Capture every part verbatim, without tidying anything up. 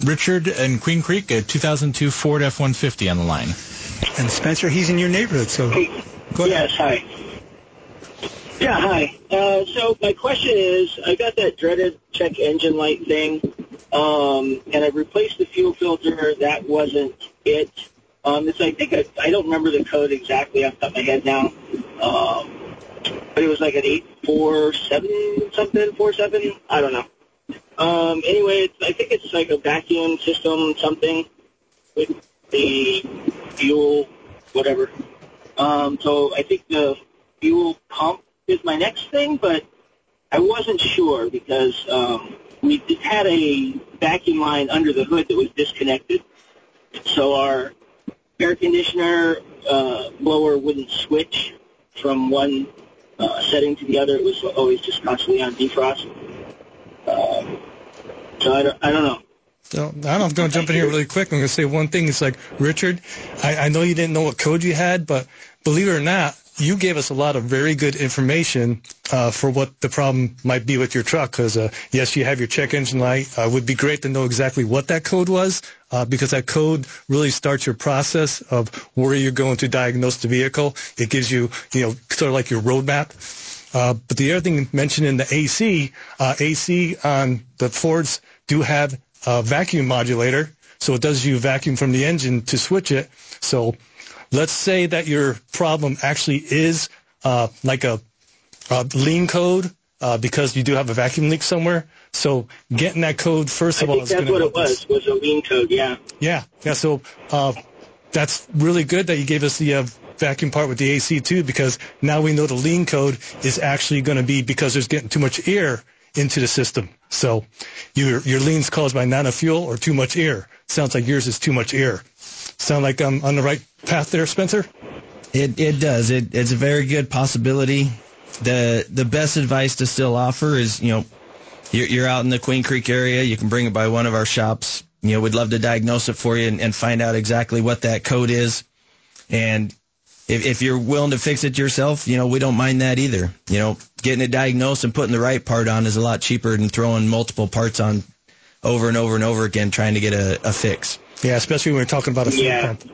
Richard in Queen Creek, a two thousand two Ford F one fifty on the line. And Spencer, he's in your neighborhood, so go ahead. Yes, hi. Yeah, hi. Uh, so my question is, I got that dreaded check engine light thing, um, and I replaced the fuel filter. That wasn't it. Um, it's, I think, I, I don't remember the code exactly off the top of my head now, um, but it was like an eight four seven something, four seven, I don't know. Um, anyway, it's, I think it's like a vacuum system something with the fuel, whatever. Um, so I think the fuel pump is my next thing, but I wasn't sure because um, we had a vacuum line under the hood that was disconnected. So our air conditioner uh, blower wouldn't switch from one uh, setting to the other. It was always just constantly on defrost. Um, so I don't, I don't know. So I'm going to jump in here really quick. I'm going to say one thing. It's like, Richard, I, I know you didn't know what code you had, but believe it or not, you gave us a lot of very good information uh, for what the problem might be with your truck. Because, uh, yes, you have your check engine light. It uh, would be great to know exactly what that code was, uh, because that code really starts your process of where you're going to diagnose the vehicle. It gives you, you know, sort of like your roadmap. Uh, but the other thing mentioned in the A C, uh, A C on the Fords do have a vacuum modulator, so it does you vacuum from the engine to switch it. So let's say that your problem actually is uh, like a, a lean code uh, because you do have a vacuum leak somewhere. So getting that code, first of I all, think is going to that's what it was, was a lean code, yeah. Yeah, yeah. So uh, that's really good that you gave us the uh, vacuum part with the A C too, because now we know the lean code is actually going to be because there's getting too much air into the system. So your your lean's caused by not enough fuel or too much air. Sounds like yours is too much air. Sound like I'm on the right path there, Spencer? It it does. It it's a very good possibility. The the best advice to still offer is, you know, you're, you're out in the Queen Creek area. You can bring it by one of our shops. You know, we'd love to diagnose it for you and, and find out exactly what that code is. And if, if you're willing to fix it yourself, you know, we don't mind that either. You know, getting it diagnosed and putting the right part on is a lot cheaper than throwing multiple parts on over and over and over again trying to get a, a fix. Yeah, especially when we're talking about a fuel yeah. pump.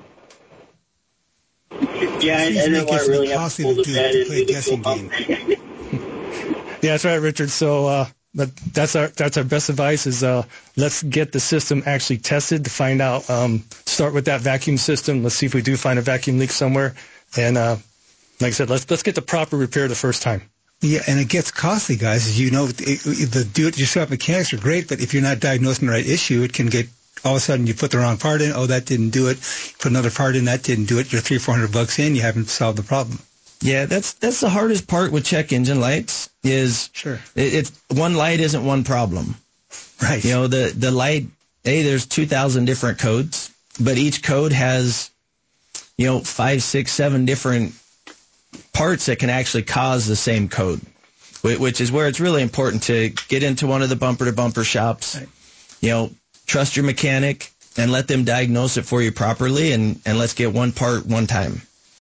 Yeah, I, I didn't want to really have to pull the bed and do the fuel pump. Yeah, that's right, Richard. So uh, but that's our that's our best advice is uh, let's get the system actually tested to find out. Um, start with that vacuum system. Let's see if we do find a vacuum leak somewhere. And uh, like I said, let's let's get the proper repair the first time. Yeah, and it gets costly, guys. As you know, it, it, the do-it-yourself mechanics are great, but if you're not diagnosing the right issue, it can get all of a sudden you put the wrong part in. Oh, that didn't do it. Put another part in, that didn't do it. You're three, four hundred bucks in. You haven't solved the problem. Yeah, that's that's the hardest part with check engine lights is sure it, it's one light isn't one problem. Right. You know, the the light. Hey, there's two thousand different codes, but each code has, you know, five, six, seven different parts that can actually cause the same code, which is where it's really important to get into one of the bumper-to-bumper shops. Right. You know, trust your mechanic and let them diagnose it for you properly, and, and let's get one part one time.